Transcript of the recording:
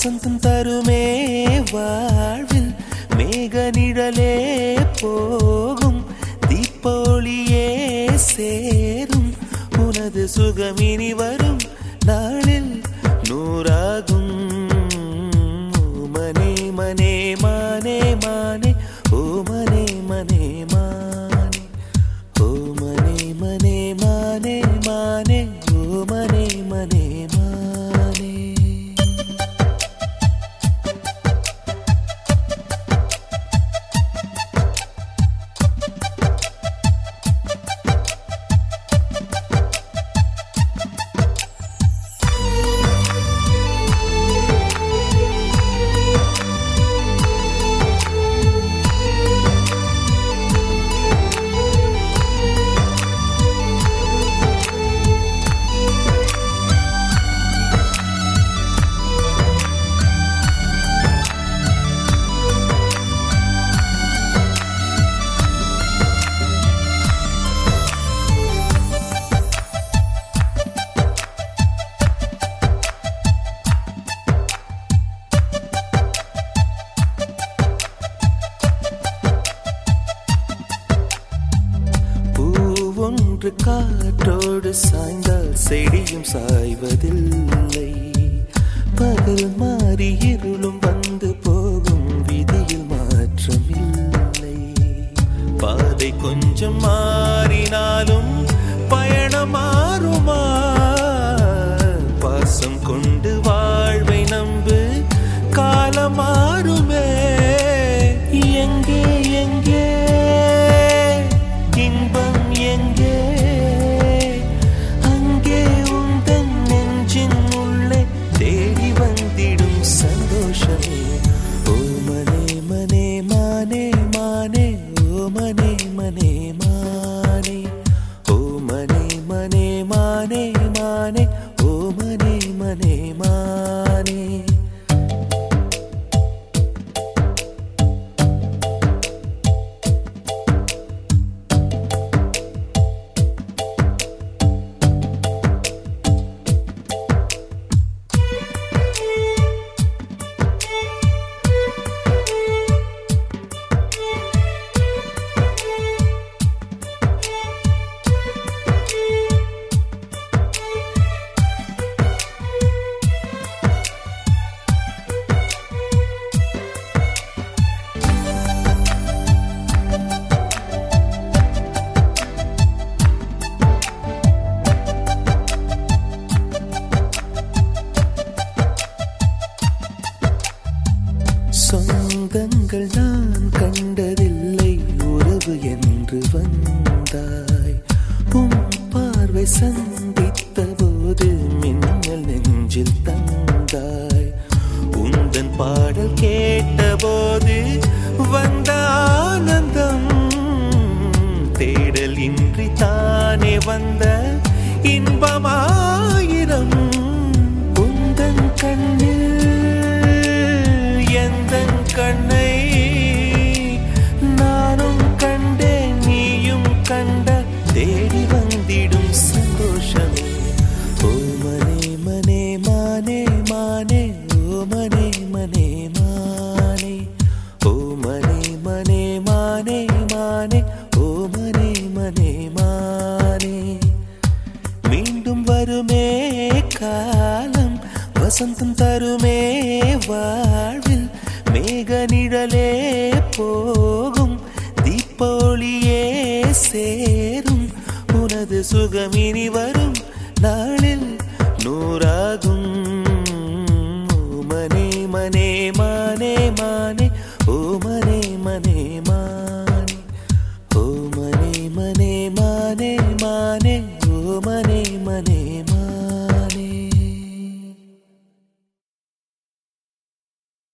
வசந்தம் தருமே வாழ்வில் மேக நிழலே போகும் தீப்பொழியே சேரும் உனது சுகமினி வரும் நாளில் நூறாகும் மனே மனே மானே மானே ஓ மனே மனே மானே ஓ மனே மனே மானே மானே ஓ மனே மனே மானே. ஒன்று காற்றோடு சாய்ந்தால் செடியும் சாய்வதில்லை. பகல் மாறி இருளும் வந்து போகும் விதியில் மாற்றமில்லை. பாதை கொஞ்சம் மாறினாலும் பயணம் மாறுமா? பாசம் கொண்டு வாழ்வை நம்பு காலம் மாறுமே. எங்கே எங்கே இன்பம் எங்கே? அங்கே உந்தன் நெஞ்சின் உள்ளே தேடி வந்திடும் சந்தோஷமே. ஓ மனே மனே மானே மானே ஓ மனே மனே மானே ஓ மனே மனே மானே மானே ஓ மனே மனே மானே. சொந்தங்கள் நான் கண்டதில்லை, உறவு என்று வந்தாய். உன் பார்வை சந்தித்த போது மின்னல் நெஞ்சில் தந்தாய். உந்தன் பாடல் கேட்ட போது வந்த ஆனந்தம் தேடல் இன்றி தானே வந்த இன்பமாயிரம். உந்தன் கண்ணில் எந்தன் கண்ணை நானும் கண்டேன், நீயும் கண்ட தேடி வந்திடும் சந்தோஷமே. ஓ மனே மனே மானே மானே ஓ மனே மனே மானே ஓ மனே மனே மானே மானே ஓ மனே மனே மானே. மீண்டும் வருமே காலம் வசந்தம் தருமே வாழ்வில் மேக நிழலே போகும் தீப்பொழியே சேரும் உனது சுகமினி வரும்